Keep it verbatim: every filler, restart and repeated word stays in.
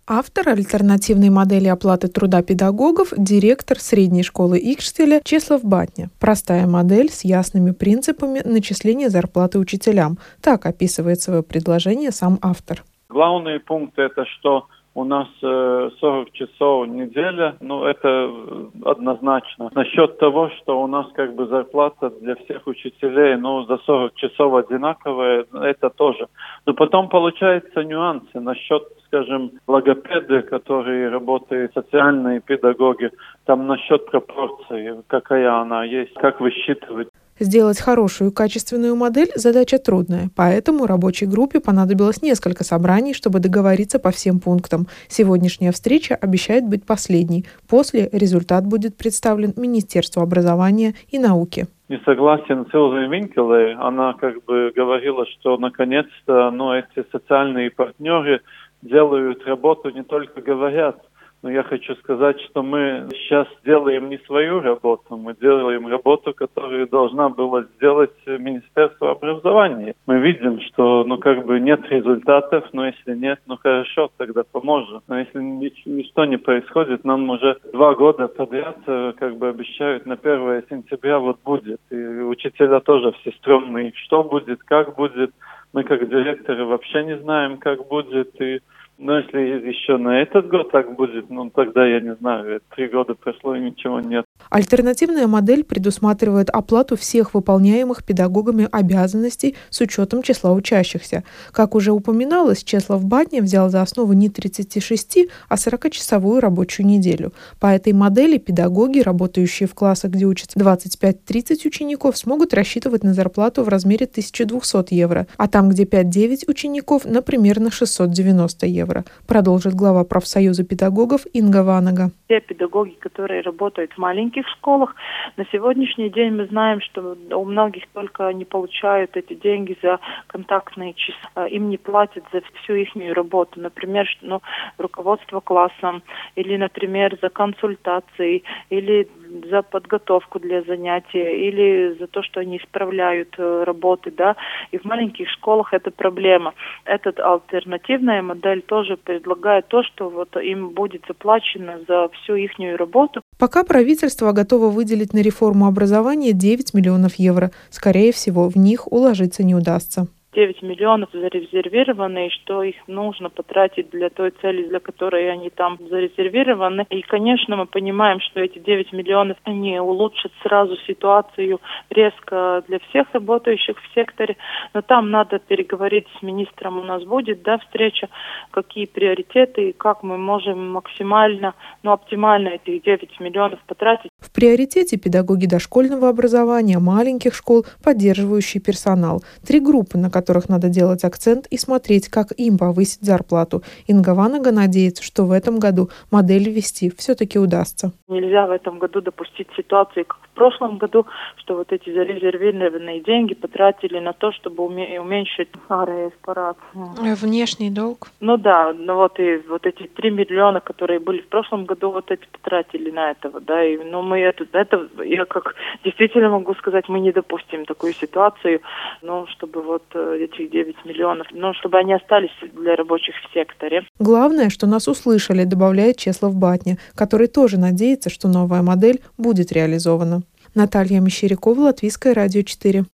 Автор альтернативной модели оплаты труда педагогов – директор средней школы Икштеля Чеслав Батня. Простая модель с ясными принципами начисления зарплаты учителям. Так описывает свое предложение сам автор. Главный пункт – это что у нас э, сорок часов в неделю, ну это однозначно. Насчет того, что у нас как бы зарплата для всех учителей, ну за сорок часов одинаковая, это тоже. Но потом получаются нюансы насчет, скажем, логопеды, которые работают, социальные педагоги, там насчет пропорции, какая она есть, как высчитывать. Сделать хорошую и качественную модель – задача трудная, поэтому рабочей группе понадобилось несколько собраний, чтобы договориться по всем пунктам. Сегодняшняя встреча обещает быть последней. После результат будет представлен Министерству образования и науки. Не согласен с Илзой Винкелой. Она как бы говорила, что наконец-то ну, эти социальные партнеры делают работу, не только говорят. Но я хочу сказать, что мы сейчас делаем не свою работу, мы делаем работу, которую должна была сделать Министерство образования. Мы видим, что ну как бы нет результатов, но если нет, ну хорошо, тогда поможем. Но если ничто не происходит, нам уже два года подряд как бы обещают на первое сентября вот будет. И учителя тоже все стрёмные, что будет, как будет. Мы как директоры вообще не знаем, как будет. И но если еще на этот год так будет, ну тогда я не знаю, три года прошло и ничего нет. Альтернативная модель предусматривает оплату всех выполняемых педагогами обязанностей с учетом числа учащихся. Как уже упоминалось, Чеслав Батня взял за основу не тридцать шесть, а сорокачасовую рабочую неделю. По этой модели педагоги, работающие в классах, где учатся двадцать пять - тридцать учеников, смогут рассчитывать на зарплату в размере тысяча двести евро, а там, где пять - девять учеников, на примерно шестьсот девяносто евро. Продолжит глава профсоюза педагогов Инга Ванага. Те педагоги, которые работают в маленьких школах, на сегодняшний день мы знаем, что у многих только не получают эти деньги за контактные часы. Им не платят за всю их работу. Например, ну, руководство классом, или, например, за консультации, или за подготовку для занятия, или за то, что они исправляют работы, да. И в маленьких школах это проблема. Эта альтернативная модель тоже предлагает то, что вот им будет заплачено за всю их работу. Пока правительство готово выделить на реформу образования девять миллионов евро. Скорее всего, в них уложиться не удастся. девять миллионов зарезервированы, и что их нужно потратить для той цели, для которой они там зарезервированы. И, конечно, мы понимаем, что эти девять миллионов, они улучшат сразу ситуацию резко для всех работающих в секторе. Но там надо переговорить с министром, у нас будет, да, встреча, какие приоритеты и как мы можем максимально, ну, оптимально этих девять миллионов потратить. В приоритете педагоги дошкольного образования, маленьких школ, поддерживающий персонал. Три группы, на которых надо делать акцент и смотреть, как им повысить зарплату. Инга Ванага надеется, что в этом году модель ввести все-таки удастся. Нельзя в этом году допустить ситуацию, как в прошлом году, что вот эти зарезервированные деньги потратили на то, чтобы уменьшить парад. Внешний долг? Ну да, ну вот и вот эти три миллиона, которые были в прошлом году, вот эти потратили на этого, да, и ну мы это, это я как действительно могу сказать, мы не допустим такую ситуацию, ну чтобы вот этих девять миллионов, ну чтобы они остались для рабочих в секторе. Главное, что нас услышали, добавляет Чеслав Батня, который тоже надеется, что новая модель будет реализована. Наталья Мещерякова, Латвийское радио четыре.